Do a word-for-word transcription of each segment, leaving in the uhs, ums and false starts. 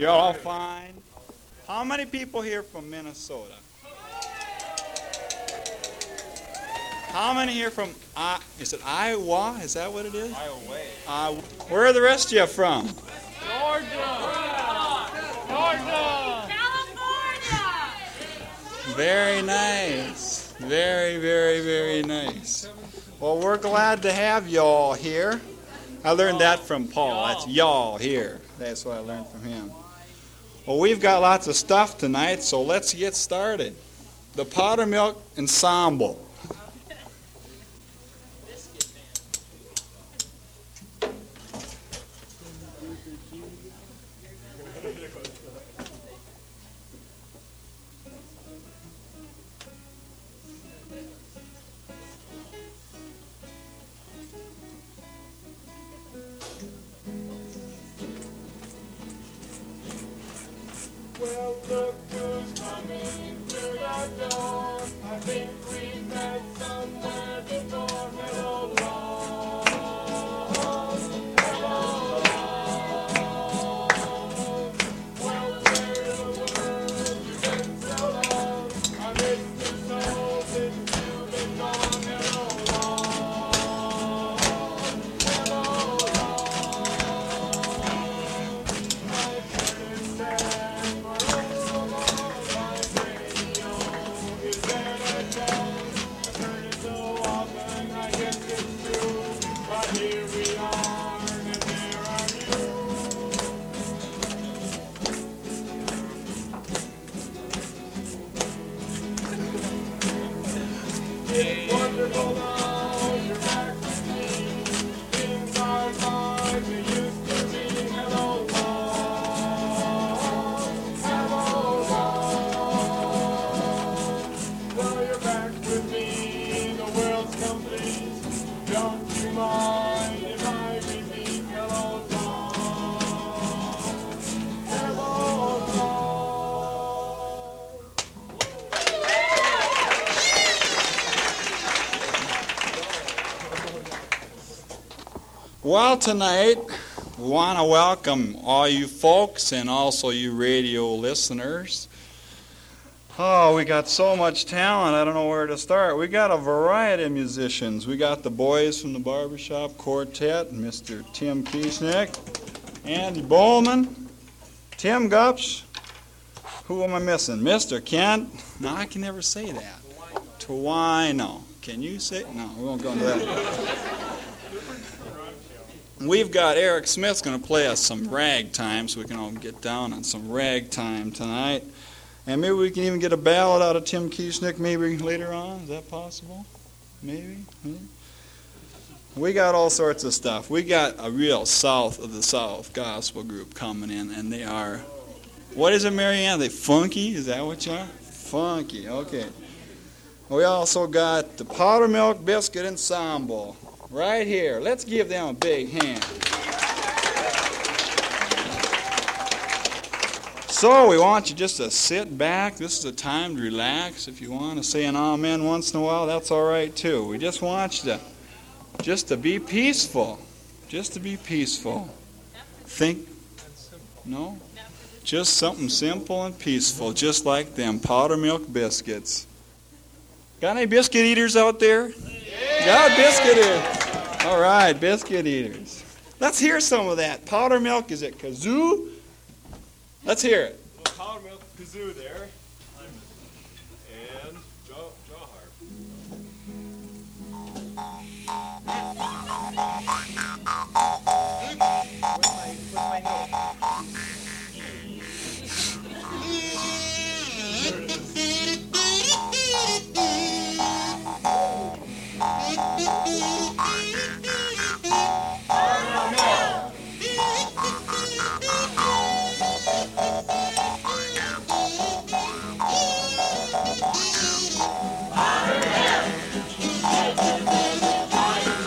You're all fine? How many people here from Minnesota? How many here from, uh, is it Iowa? Is that what it is? Iowa. Uh, where are the rest of you from? Georgia. Georgia. California. Very nice. Very, very, very nice. Well, we're glad to have y'all here. I learned that from Paul. That's y'all here. That's what I learned from him. Well, we've got lots of stuff tonight, so let's get started. The Powder Milk Ensemble. Well, look who's coming through the door. I think we've met somewhere before. Hello, Lord. Hello, Lord. Well, where in the world you been so long? I miss you so since you've been gone. Hello, Lord. Hello, Lord. I've heard it said. Here we are, and there are you. It's wonderful now you're back with me. Things are like they used to be. Hello, love. Hello, love. Well, you're back with me. The world's complete. Don't you mind if I repeat? Hello, love. Hello, love. Well, tonight we want to welcome all you folks and also you radio listeners. Oh, we got so much talent, I don't know where to start. We got a variety of musicians. We got the boys from the Barbershop Quartet, Mister Tim Kieschnick, Andy Bowman, Tim Gupsh. Who am I missing? Mister Kent. No, I can never say that. Twino. Can you say? No, we won't go into that. We've got Eric Smith's going to play us some ragtime, so we can all get down on some ragtime tonight. And maybe we can even get a ballad out of Tim Kieschnick maybe later on. Is that possible? Maybe? Hmm? We got all sorts of stuff. We got a real South of the South gospel group coming in, and they are, what is it, Marianne? Are they funky? Is that what you are? Funky, okay. We also got the Powder Milk Biscuit Ensemble right here. Let's give them a big hand. So we want you just to sit back. This is a time to relax. If you want to say an amen once in a while, that's all right too. We just want you to just to be peaceful. Just to be peaceful. Think, no? Just something simple and peaceful, just like them powder milk biscuits. Got any biscuit eaters out there? Yeah. Got biscuit eaters. All right, biscuit eaters. Let's hear some of that. Powder milk, is it kazoo? Let's hear it. Well, powder milk kazoo there. And jaw, jaw harp. With my, with my nose. Powder milk.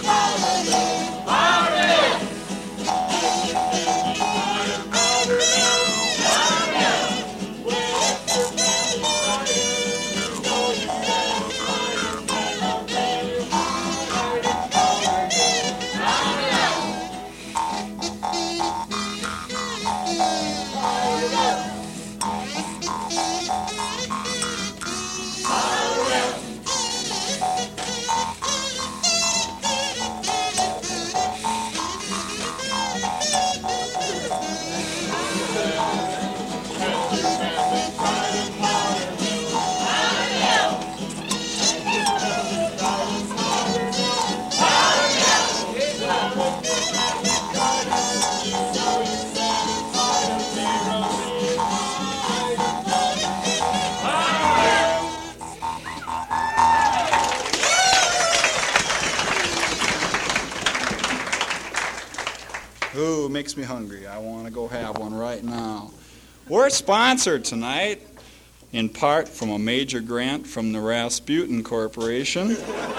Ooh, makes me hungry. I want to go have one right now. We're sponsored tonight, in part from a major grant from the Rasputin Corporation.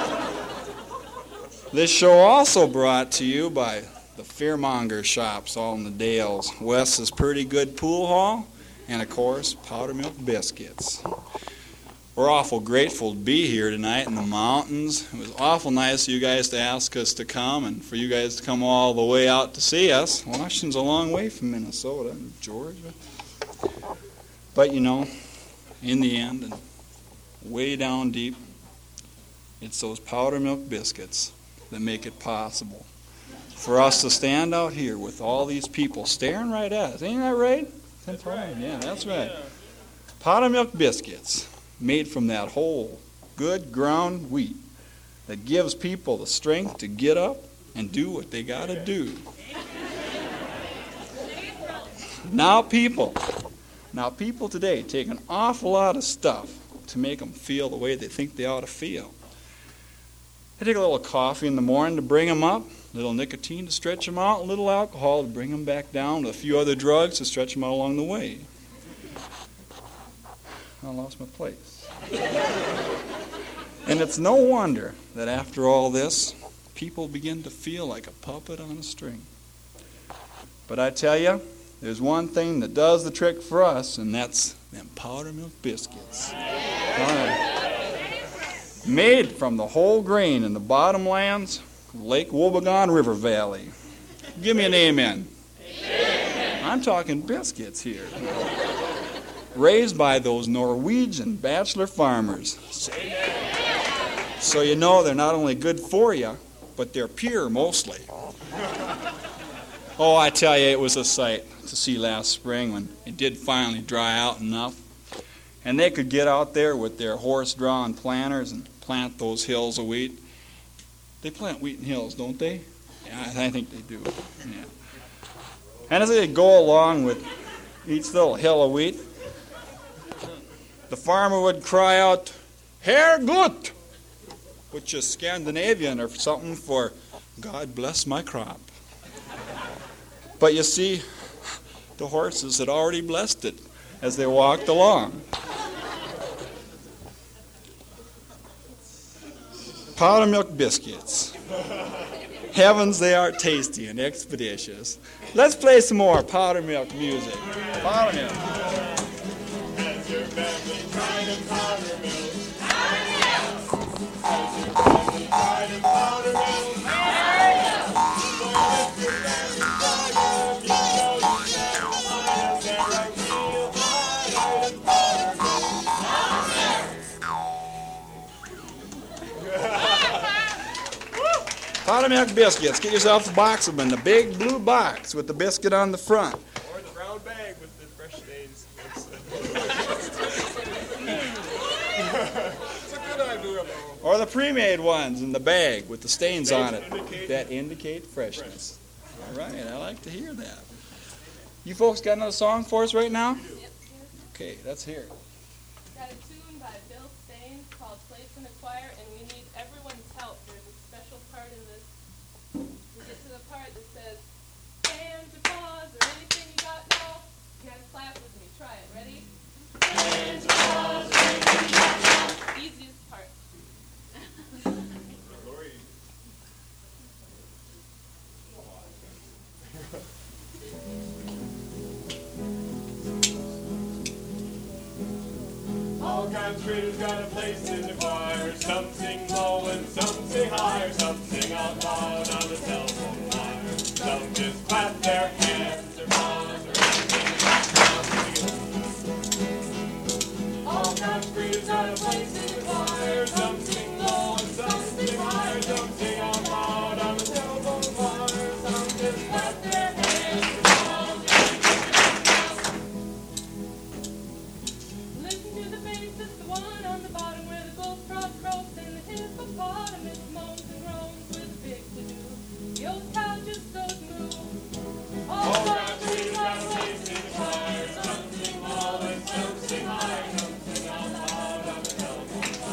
This show also brought to you by the Fearmonger shops all in the Dales, Wes's Pretty Good Pool Hall, and of course, Powder Milk Biscuits. We're awful grateful to be here tonight in the mountains. It was awful nice of you guys to ask us to come and for you guys to come all the way out to see us. Washington's a long way from Minnesota and Georgia. But you know, in the end, and way down deep, it's those powder milk biscuits that make it possible for us to stand out here with all these people staring right at us. Ain't that right? That's right. Yeah, that's right. Yeah. Powder milk biscuits made from that whole good ground wheat that gives people the strength to get up and do what they got to do. Now people, now people today take an awful lot of stuff to make them feel the way they think they ought to feel. They take a little coffee in the morning to bring them up, a little nicotine to stretch them out, a little alcohol to bring them back down, with a few other drugs to stretch them out along the way. I lost my place. And it's no wonder that after all this, people begin to feel like a puppet on a string. But I tell you, there's one thing that does the trick for us, and that's them powder milk biscuits. Uh, made from the whole grain in the bottomlands of Lake Wobegon River Valley. Give me an amen. Amen. I'm talking biscuits here. Raised by those Norwegian bachelor farmers. So you know they're not only good for you, but they're pure mostly. Oh, I tell you, it was a sight to see last spring when it did finally dry out enough. And they could get out there with their horse-drawn planters and plant those hills of wheat. They plant wheat in hills, don't they? Yeah, I think they do. Yeah. And as they go along with each little hill of wheat, the farmer would cry out, "Herr gut," which is Scandinavian or something for "God bless my crop." But you see, the horses had already blessed it as they walked along. Powder milk biscuits. Heavens, they are tasty and expeditious. Let's play some more powder milk music. Powder milk. Has your family tried a powder milk? Powder milk! Has your family tried a powder milk? Powder milk! Well, if your family tried it, you know you can find a guarantee of higher than powder milk. Powder milk biscuits. Get yourself a box of them in the big blue box with the biscuit on the front. Or the brown bag with the fresh days. It's a good idea, though. Or the pre-made ones in the bag with the stains on it Indicate- that indicate freshness. All right, I like to hear that. You folks got another song for us right now? Okay, let's hear it. Got a tune by Bill Staines called Place in the Choir, and we need everyone's help. There's a special part in this. We get to the part that says, hands or paws or anything you got now. You gotta clap with me. Try it. Ready? Hands or paws or anything you got now. Easiest part. All countries got a place in the choir. Some sing low and some sing higher. Some sing out loud on the telephone wire. Some just clap their hands or paws or anything. All countries got a place in the choir. Some sing low and some sing higher. Some sing out loud on the telephone wire. Some just clap their hands or paws or anything. Listen to the bass, it's the one on the bottom where the bullfrog croaks and the hippopotamus moans and groans with a big to-do. The old cow just goes moo. All countries got a place in the choir. Some sing low and some sing high. Some sing out loud on the telephone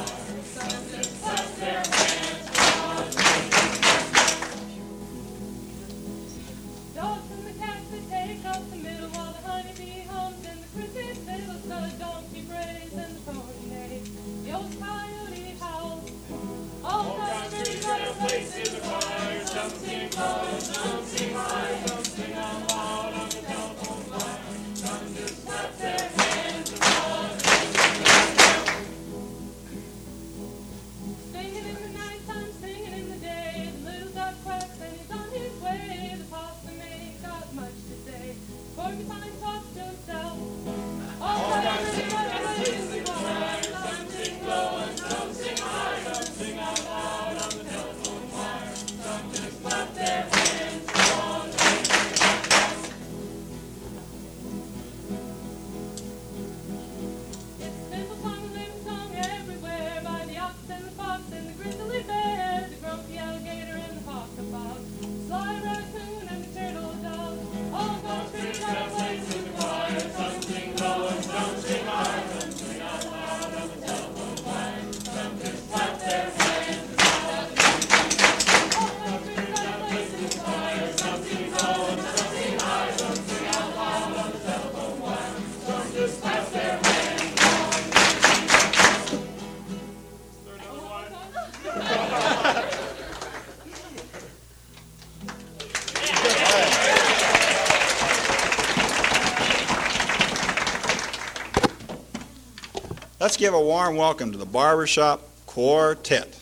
Let's give a warm welcome to the Barbershop Quartet.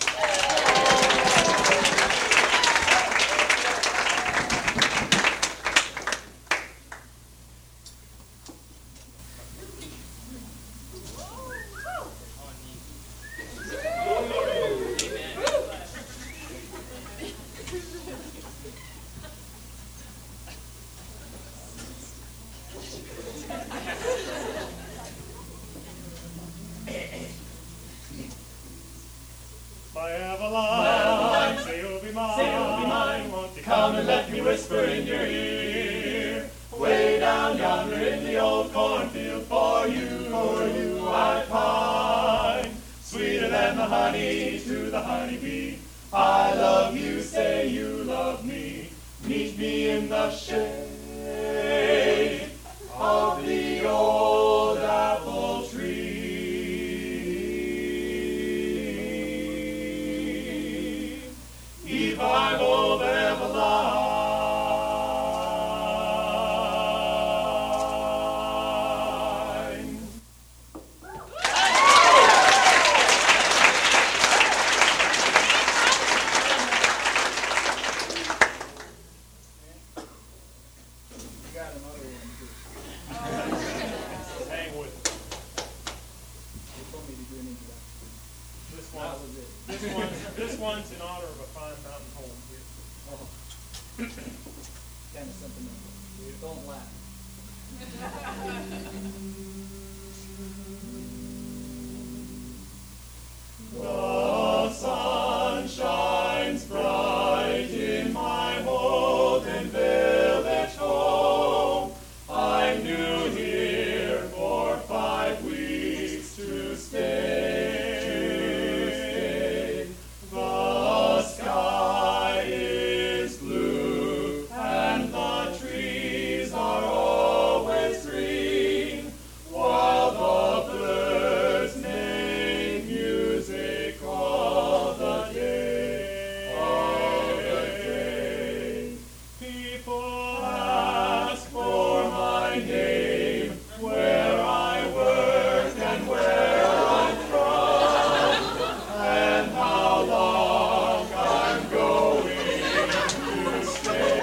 If I have a line, say you'll be mine. Say you'll be mine. Won't you come and let me whisper in your ear? Way down yonder in the old cornfield, for you, for you I pine. Sweeter than the honey to the honeybee. I love you, say you love me. Meet me in the shade of the old apple tree. If I'm old Eveline. You got another one too. Hang with it. They told me to do an introduction. This That one, was it. this one's, this one's in honor of a fine mountain home here. Oh. Kind of sentimental. Don't laugh. The sun shines bright in my golden village home. I'm new here for five weeks to stay. The sky is blue and the trees are always green, while the birds make music all the day. All the day. People ask for my name, where I work and where I'm from, and how long I'm going to stay.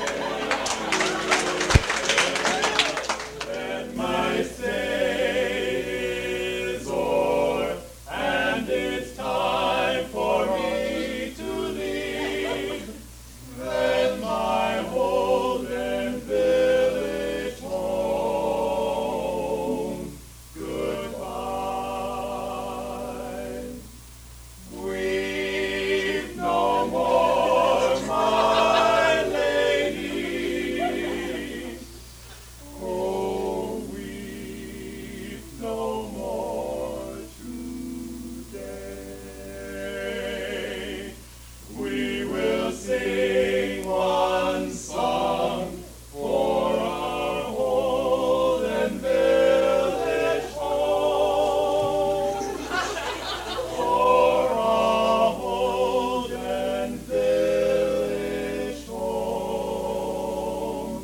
Then my stay is o'er, and it's time for me to leave. Then my golden village home, goodbye. Weep no more, my lady. Oh, weep no more today. We will sing one song for our golden village home. For our golden village home.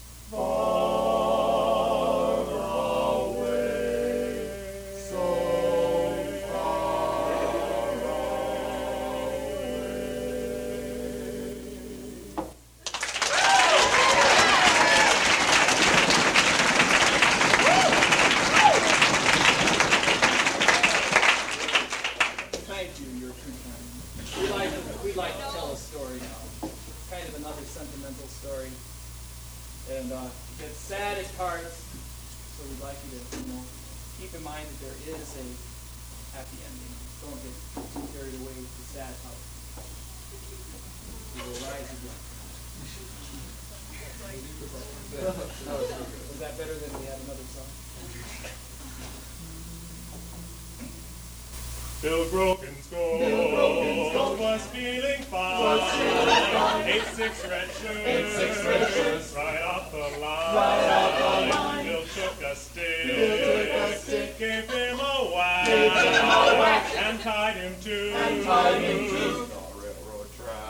Far away, so far Thank you, you're too kind. We like to, we like to tell a story now. Kind of another sentimental story. And uh, it's sad at parts, so we'd like you to, you know, keep in mind that there is a happy ending. Don't get too carried away with the sad part. We will rise again. Was that better than we had another song? Bill Broken's gold was feeling fine. Eight six red shirts, right off the line. Bill took a stick, gave him a whack, and tied him to the railroad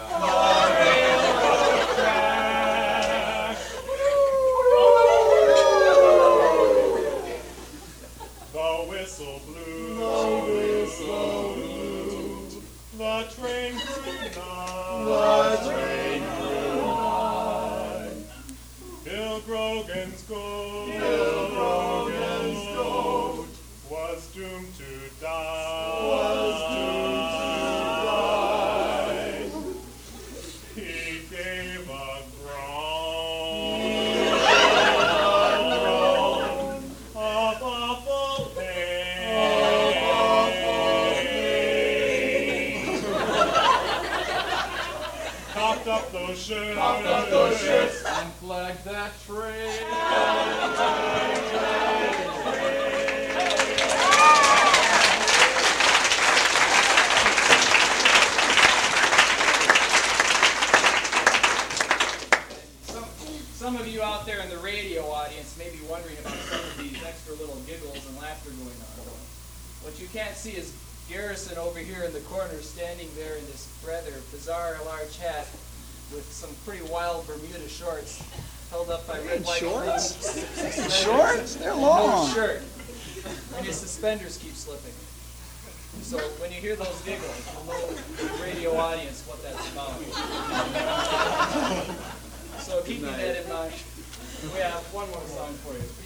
track. The whistle whistle blew, the whistle blew, the train grew nigh, the train grew nigh. Bill Grogan's goat, Bill Grogan's goat was doomed to die, was doomed to die. He gave a groan, he gave a groan of awful pain, of awful pain. Coughed up those shirts, coughed up those shirts, And flag that train. Some, some of you out there in the radio audience may be wondering about some of these extra little giggles and laughter going on. What you can't see is Garrison over here in the corner standing there in this rather bizarre large hat with some pretty wild Bermuda shorts held up by red, white, Shorts? green. Shorts? They're No long. shirt. And his suspenders keep slipping. So when you hear those giggles, you'll know the radio audience what that's about. So keeping that in mind, we have one more song for you.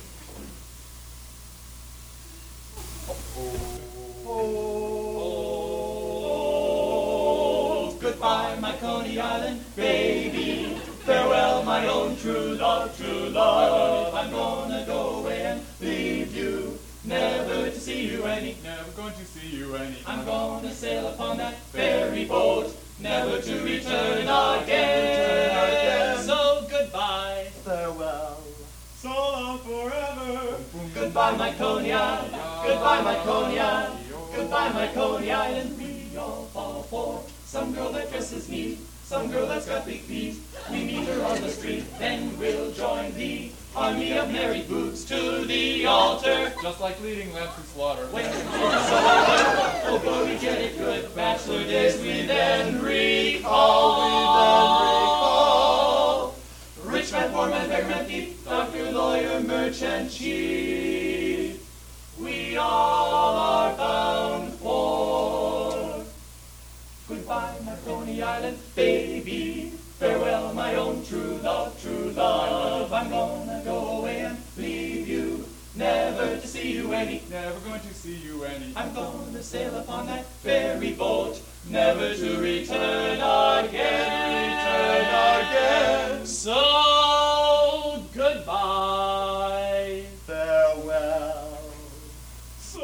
Oh, goodbye, my Coney Island baby. Farewell, my own true love, true love. I'm gonna go away and leave you, never to see you any. never going to see you any. I'm gonna sail upon that ferry boat, never to return again. So goodbye, farewell. So long forever. Goodbye, my Coney Island. Goodbye, my Coney Island. Goodbye, my Coney Island. We all fall for some girl that dresses neat, some girl that's got big feet. We meet her on the street, then we'll join the army of married boobs to the altar. Just like leading lambs to slaughter. When it's over, oh boy, we get it good. Bachelor days we then recall. We then recall. Rich man, poor man, beggar man, thief, doctor, lawyer, merchant, chief. We all are bound for. Goodbye, my Coney Island baby. Farewell, my own true love, true love. I'm gonna go away and leave you, never to see you any. Never going to see you any. I'm gonna sail upon that ferry boat, never to return again, return again. So goodbye, farewell. So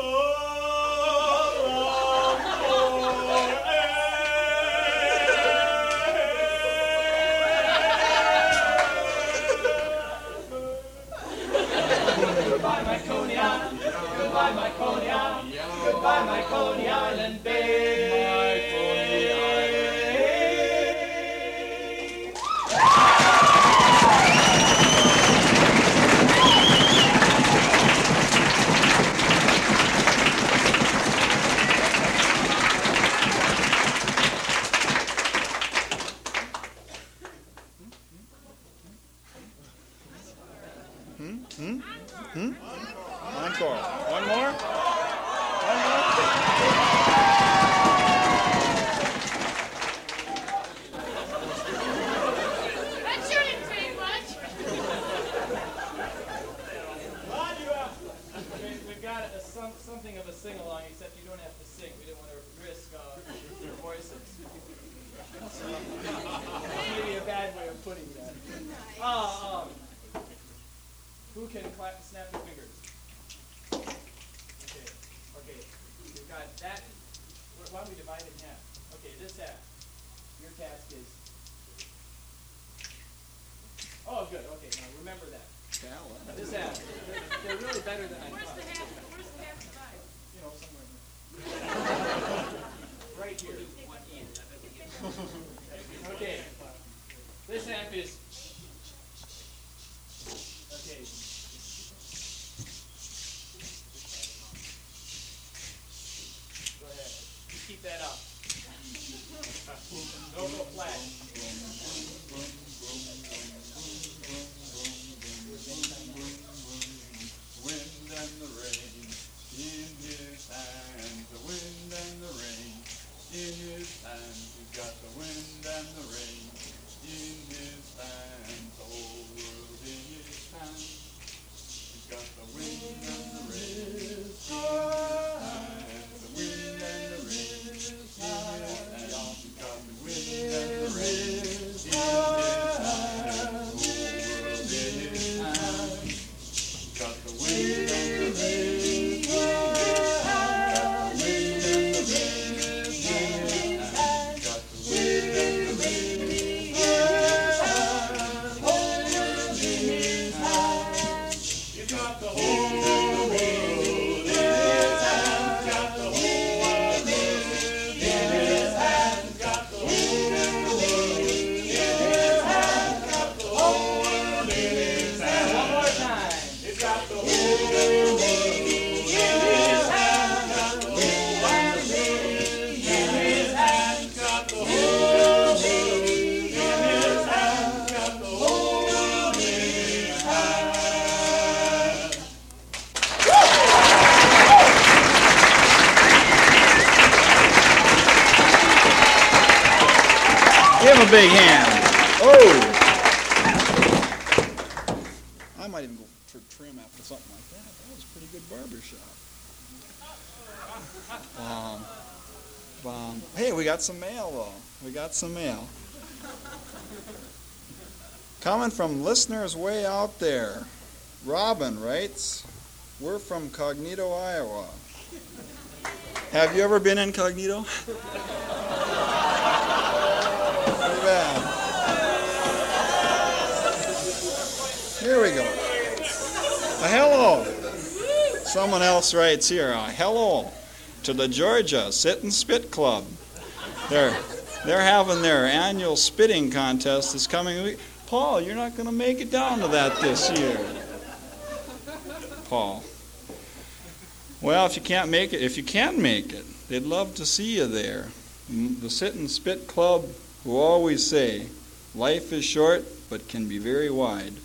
long Goodbye, my Coney Island. Goodbye, my Coney Island. Goodbye, my Coney Island babe. Encore. One more? One more? That sure didn't take much. We- We've got a, some, something of a sing-along, except you don't have to sing. We didn't want to risk uh, your voices. Maybe a bad way of putting that. Uh, um, who can clap, snap your fingers? Okay, okay. We've got that. Why don't we divide it in half? Okay, this half. Your task is. Oh, good. Okay, now remember that. This half. They're, they're really better than I Where's thought. the half? Where's the half divide? You know, somewhere in there. Right here. Okay. This half is. Okay. Go ahead. Just keep that up. Don't go flat. wind and the rain in his Give him a big hand. Oh! I might even go for trim after something like that. That was a pretty good barber shop. Um, um, hey, we got some mail, though. We got some mail. Coming from listeners way out there. Robin writes, we're from Cognito, Iowa. Have you ever been incognito? Pretty bad. Here we go. A hello. Someone else writes here, a hello to the Georgia Sit and Spit Club. They're, they're having their annual spitting contest this coming week. Paul, you're not going to make it down to that this year. Paul. Well, if you can't make it, if you can make it, they'd love to see you there. The Sit and Spit Club, who always say, life is short, but can be very wide.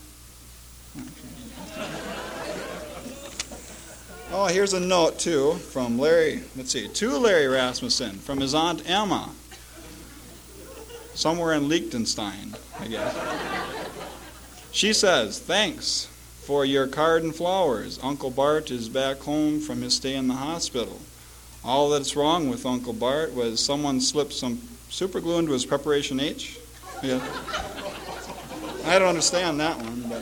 Oh, here's a note, too, from Larry, let's see, to Larry Rasmussen, from his Aunt Emma, somewhere in Liechtenstein, I guess. She says, thanks for your card and flowers. Uncle Bart is back home from his stay in the hospital. All that's wrong with Uncle Bart was someone slipped some super glue into his preparation H. Yeah. I don't understand that one, but...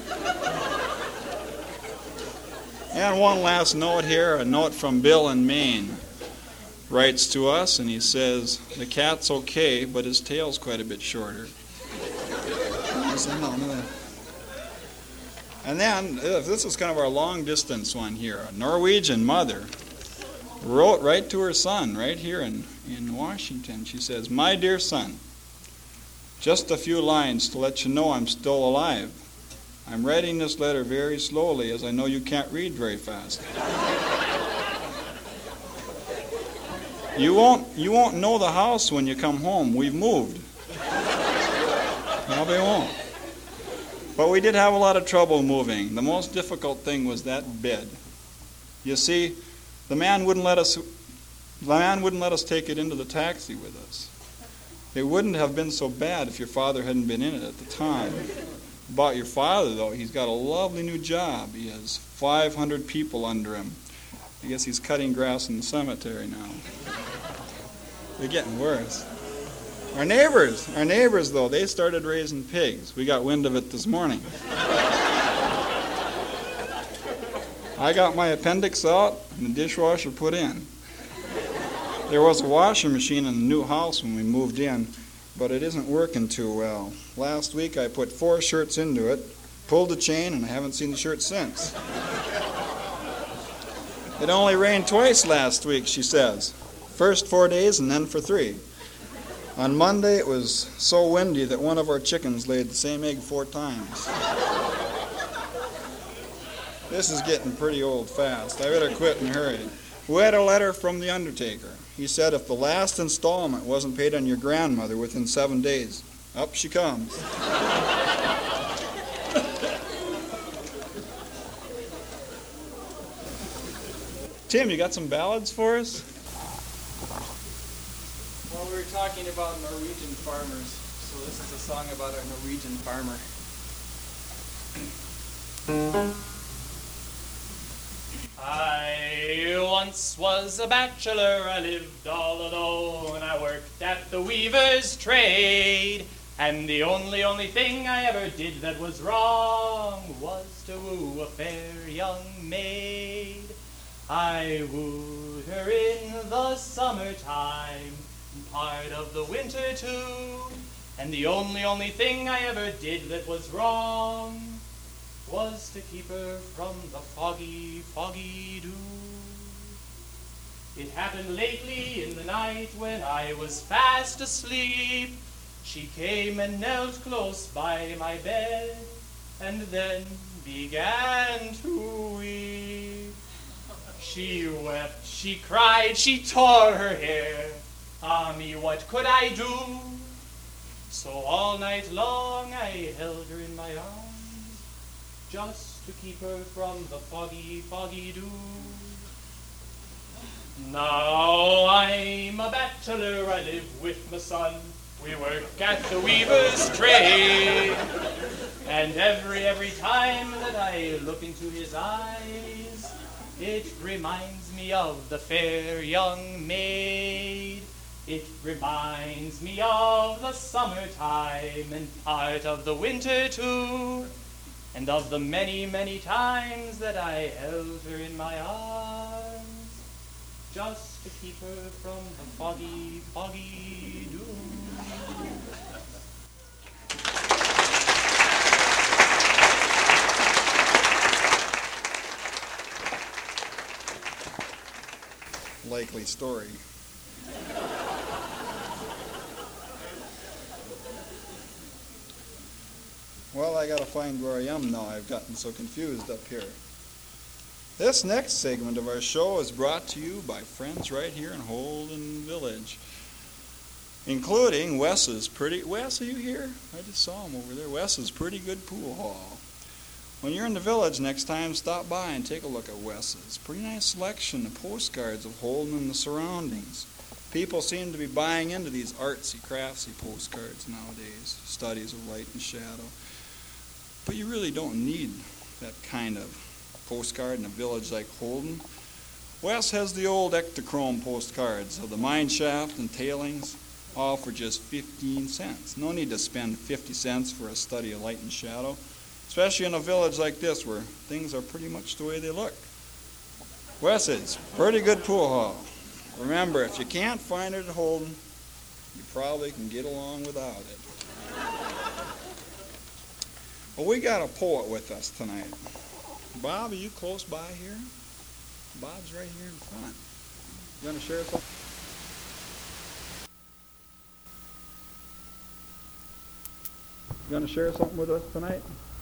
And one last note here, a note from Bill in Maine. Writes to us, and he says, the cat's okay, but his tail's quite a bit shorter. And then, this is kind of our long-distance one here. A Norwegian mother wrote right to her son, right here in, in Washington. She says, my dear son, just a few lines to let you know I'm still alive. I'm writing this letter very slowly, as I know you can't read very fast. You won't, you won't know the house when you come home. We've moved. Probably won't. But we did have a lot of trouble moving. The most difficult thing was that bed. You see, the man wouldn't let us the man wouldn't let us take it into the taxi with us. It wouldn't have been so bad if your father hadn't been in it at the time. About your father, though, he's got a lovely new job. He has five hundred people under him. I guess he's cutting grass in the cemetery now. They're getting worse. Our neighbors, our neighbors, though, they started raising pigs. We got wind of it this morning. I got my appendix out and the dishwasher put in. There was a washing machine in the new house when we moved in, but it isn't working too well. Last week I put four shirts into it, pulled the chain, and I haven't seen the shirt since. It only rained twice last week, she says. First four days and then for three. On Monday, it was so windy that one of our chickens laid the same egg four times. This is getting pretty old fast. I better quit and hurry. We had a letter from the undertaker. He said if the last installment wasn't paid on your grandmother within seven days, up she comes. Tim, you got some ballads for us? Well, we were talking about Norwegian farmers, so this is a song about a Norwegian farmer. I once was a bachelor, I lived all alone, I worked at the weaver's trade, and the only, only thing I ever did that was wrong was to woo a fair young maid. I wooed her in the summertime, part of the winter too, and the only, only thing I ever did that was wrong was to keep her from the foggy, foggy dew. It happened lately in the night when I was fast asleep. She came and knelt close by my bed, and then began to weep. She wept, she cried, she tore her hair. Ah me, what could I do? So all night long I held her in my arms, just to keep her from the foggy, foggy dew. Now I'm a bachelor, I live with my son, We work at the weaver's trade, and every, every time that I look into his eyes, it reminds me of the fair young maid. It reminds me of the summertime and part of the winter too, and of the many, many times that I held her in my arms, just to keep her from the foggy, foggy doom. Likely story. Well, I gotta find where I am now. I've gotten so confused up here. This next segment of our show is brought to you by friends right here in Holden Village, including Wes's pretty... Wes, are you here? I just saw him over there. Wes's Pretty Good Pool Hall. When you're in the village next time, stop by and take a look at Wes's. Pretty nice selection of postcards of Holden and the surroundings. People seem to be buying into these artsy, craftsy postcards nowadays, studies of light and shadow. But you really don't need that kind of postcard in a village like Holden. Wes has the old Ektachrome postcards of the mine shaft and tailings, all for just fifteen cents. No need to spend fifty cents for a study of light and shadow, especially in a village like this where things are pretty much the way they look. Wes's Pretty Good Pool Hall. Remember, if you can't find it at Holden, you probably can get along without it. Well, we got a poet with us tonight. Bob, are you close by here? Bob's right here in front. You want to share something? You want to share something with us tonight?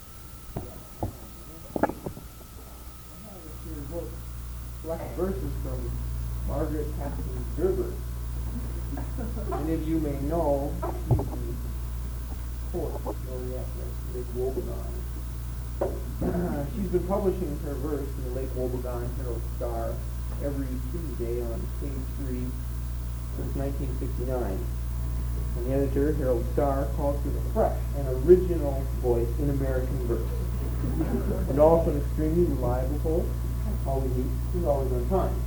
Select verses from Margaret Haskins Gerber. Many of you may know she's the poet laureate of Lake Wobegon. Uh, she's been publishing her verse in the Lake Wobegon Herald Star every Tuesday on page three since nineteen sixty-nine. And the editor, Herald Star, calls her a fresh and original voice in American verse. And also an extremely reliable poet. Always neat. She's always on time.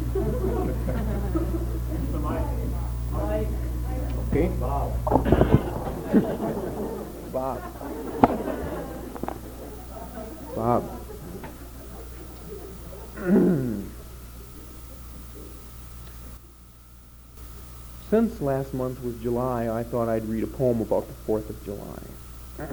Okay. Bob. Bob. Bob. Since last month was July, I thought I'd read a poem about the fourth of July.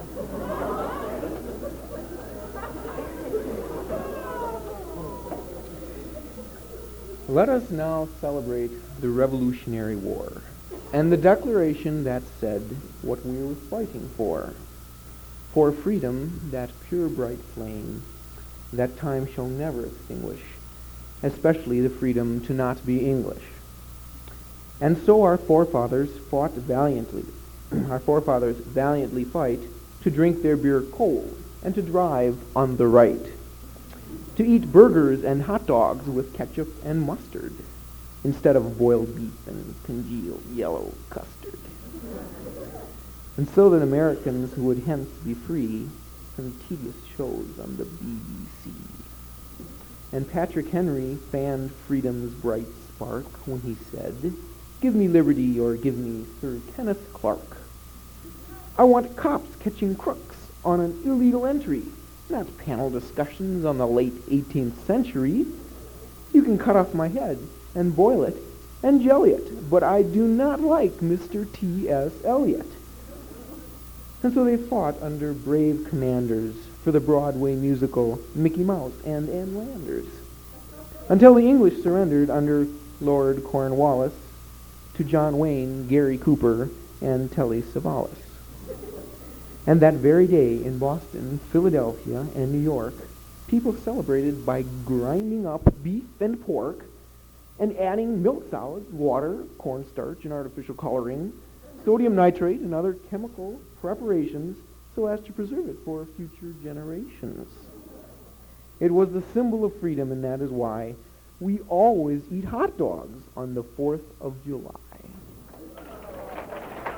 Let us now celebrate the Revolutionary War and the declaration that said what we were fighting for. For freedom, that pure bright flame, that time shall never extinguish, especially the freedom to not be English. And so our forefathers fought valiantly. Our forefathers valiantly fight to drink their beer cold and to drive on the right, to eat burgers and hot dogs with ketchup and mustard instead of boiled beef and congealed yellow custard. And so that Americans who would hence be free from tedious shows on the B B C. And Patrick Henry fanned freedom's bright spark when he said, "Give me liberty or give me Sir Kenneth Clark. I want cops catching crooks on an illegal entry, not panel discussions on the late eighteenth century. You can cut off my head and boil it and jelly it, but I do not like Mister T S Eliot." And so they fought under brave commanders for the Broadway musical Mickey Mouse and Ann Landers, until the English surrendered under Lord Cornwallis to John Wayne, Gary Cooper, and Telly Savalas. And that very day in Boston, Philadelphia, and New York, people celebrated by grinding up beef and pork and adding milk solids, water, cornstarch, and artificial coloring, sodium nitrate, and other chemical preparations so as to preserve it for future generations. It was the symbol of freedom, and that is why we always eat hot dogs on the fourth of July.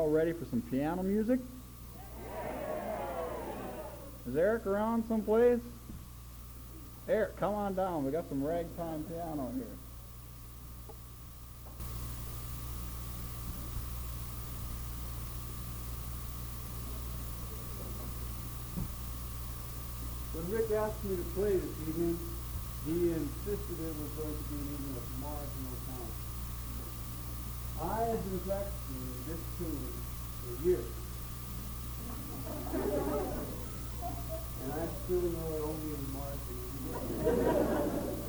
all ready for some piano music? Is Eric around someplace? Eric, come on down. We got some ragtime piano here. When Rick asked me to play this evening, he insisted it was going to be an evening of marginal talent. I have been practicing this tune for years. And I still know it only in marginal.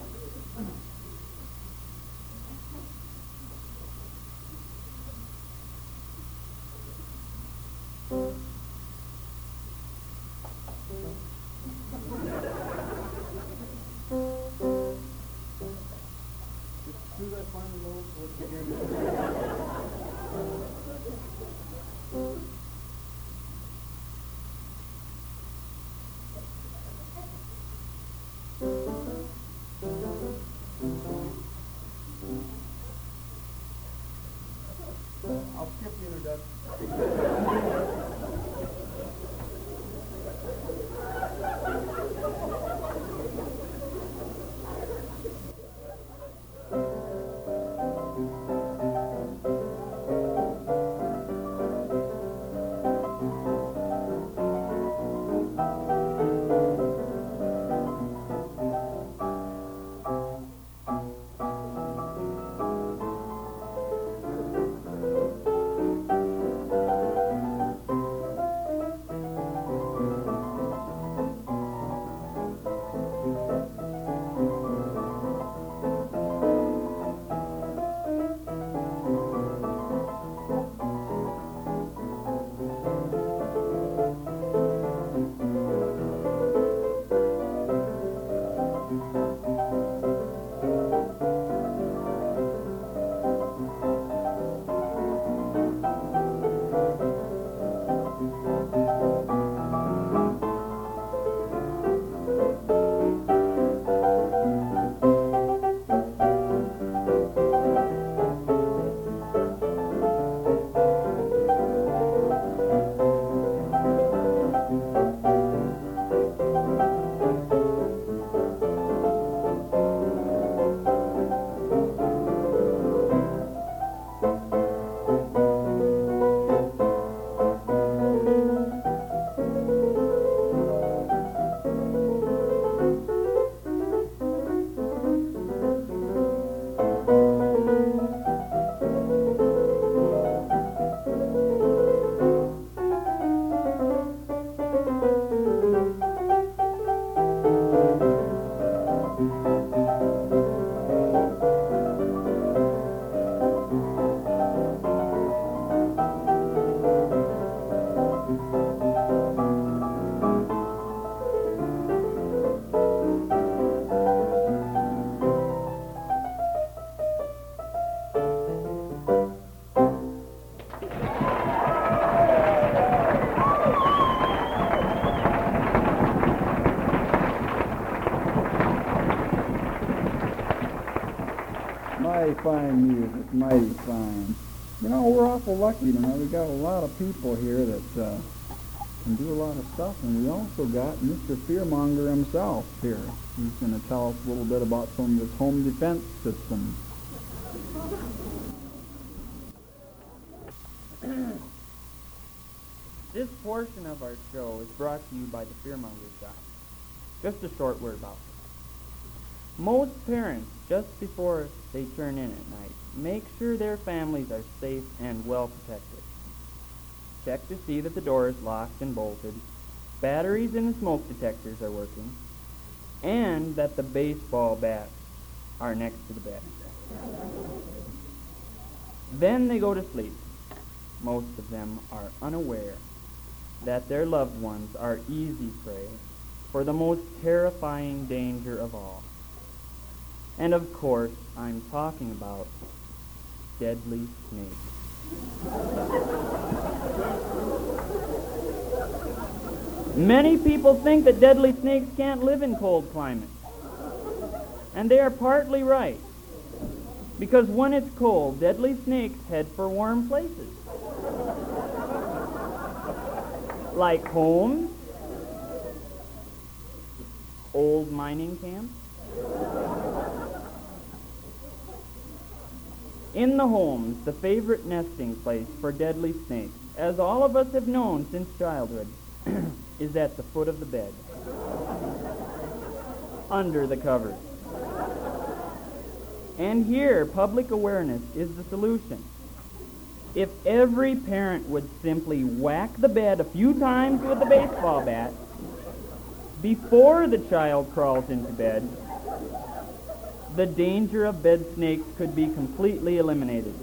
As soon as I find the notes, let's begin. I'll skip the introduction. Mighty fine music, mighty fine. You know, we're awful lucky tonight. We got a lot of people here that uh, can do a lot of stuff, and we also got Mister Fearmonger himself here. He's going to tell us a little bit about some of his home defense systems. This portion of our show is brought to you by the Fearmonger Shop. Just a short word about it. Most parents, just before they turn in at night, make sure their families are safe and well protected. Check to see that the door is locked and bolted, batteries in the smoke detectors are working, and that the baseball bats are next to the bed. Then they go to sleep. Most of them are unaware that their loved ones are easy prey for the most terrifying danger of all. And of course, I'm talking about deadly snakes. Many people think that deadly snakes can't live in cold climates. And they are partly right. Because when it's cold, deadly snakes head for warm places. Like homes, old mining camps. In the homes, the favorite nesting place for deadly snakes, as all of us have known since childhood, is at the foot of the bed, under the covers. And here, public awareness is the solution. If every parent would simply whack the bed a few times with a baseball bat before the child crawls into bed, the danger of bed snakes could be completely eliminated.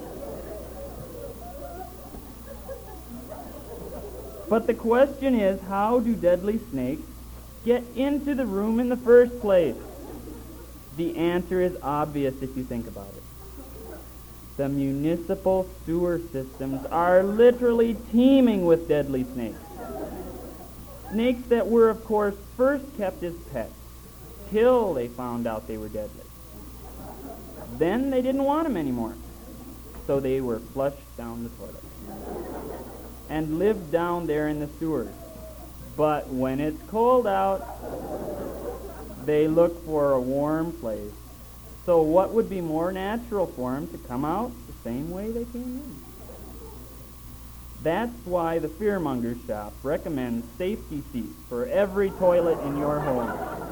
But the question is, how do deadly snakes get into the room in the first place? The answer is obvious if you think about it. The municipal sewer systems are literally teeming with deadly snakes. Snakes that were, of course, first kept as pets, till they found out they were deadly. Then they didn't want them anymore, so they were flushed down the toilet and lived down there in the sewers. But when it's cold out, they look for a warm place. So what would be more natural for them to come out the same way they came in? That's why the Fearmonger Shop recommends safety seats for every toilet in your home.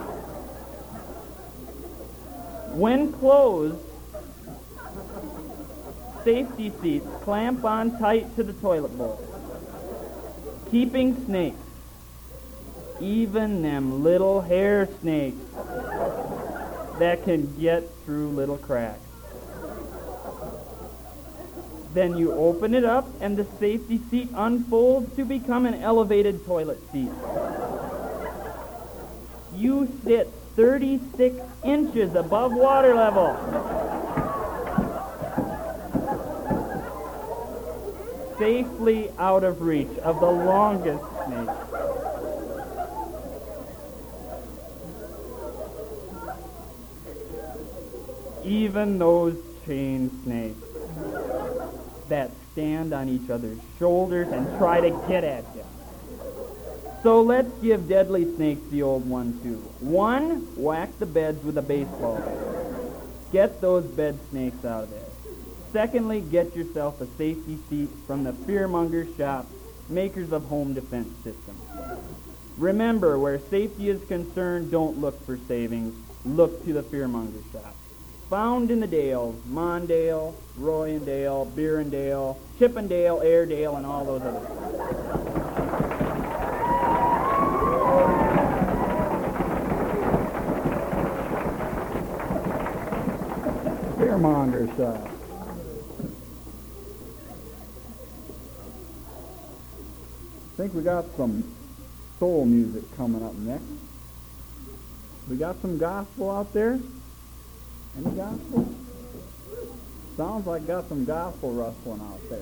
When closed, safety seats clamp on tight to the toilet bowl, keeping snakes, even them little hair snakes that can get through little cracks. Then you open it up and the safety seat unfolds to become an elevated toilet seat. You sit thirty-six inches above water level. Safely out of reach of the longest snake. Even those chain snakes that stand on each other's shoulders and try to get at you. So let's give deadly snakes the old one too. One, whack the beds with a baseball bat. Get those bed snakes out of there. Secondly, get yourself a safety seat from the Fearmonger Shop, makers of home defense systems. Remember, where safety is concerned, don't look for savings. Look to the Fearmonger Shop. Found in the Dales, Mondale, Royandale, Beerendale, Chippendale, Airedale, and all those others. Fearmonger Shop. I think we got some soul music coming up next. We got some gospel out there? Any gospel? Sounds like got some gospel rustling out there.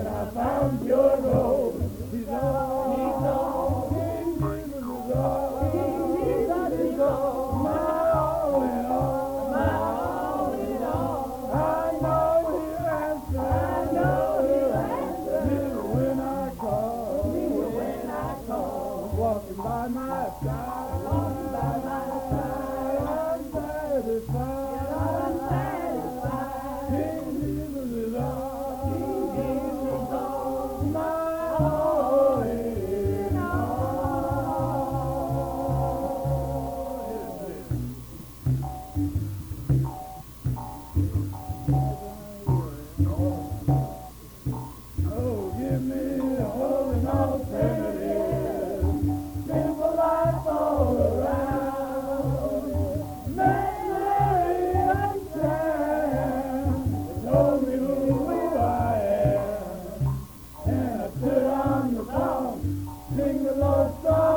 and I found pure gold. He's all, he's all, King Jesus is all, King Jesus is all, my all in all, my all in all. I know He'll answer, I know He'll answer me when I call, me when I call. Walking by my side, walking by my side, I'm satisfied, I'm satisfied. King Jesus is all, King Jesus is all, my all in all. Oh, give me a holding alternative, simple life all around. Make Mary understand, told me who I am, and I stood on the song, sing the Lord's song.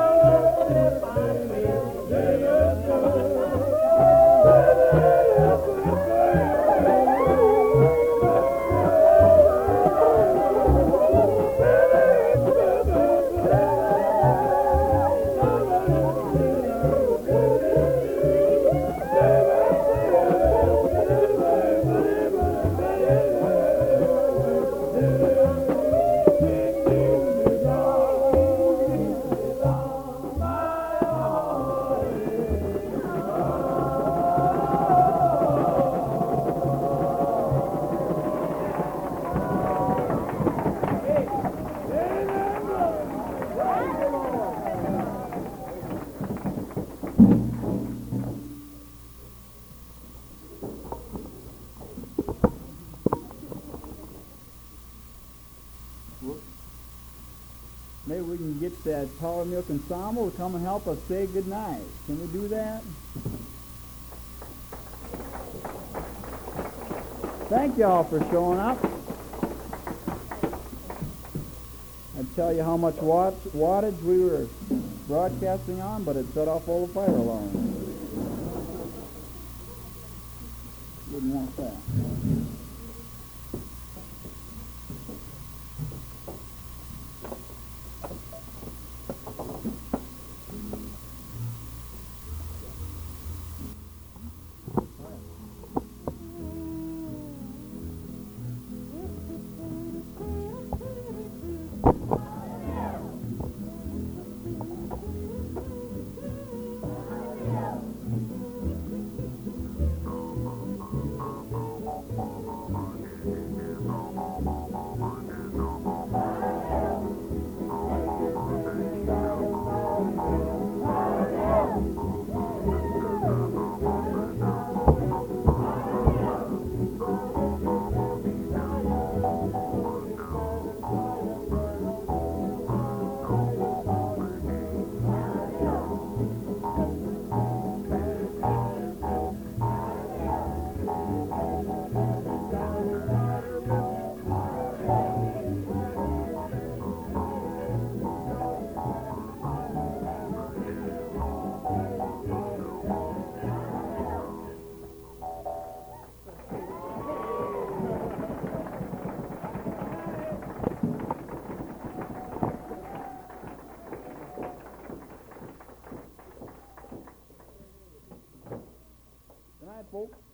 Maybe we can get that Power Milk Ensemble to come and help us say goodnight. Can we do that? Thank y'all for showing up. I'd tell you how much watt, wattage we were broadcasting on, but it set off all the fire alarms. Wouldn't want that. Good night, folks.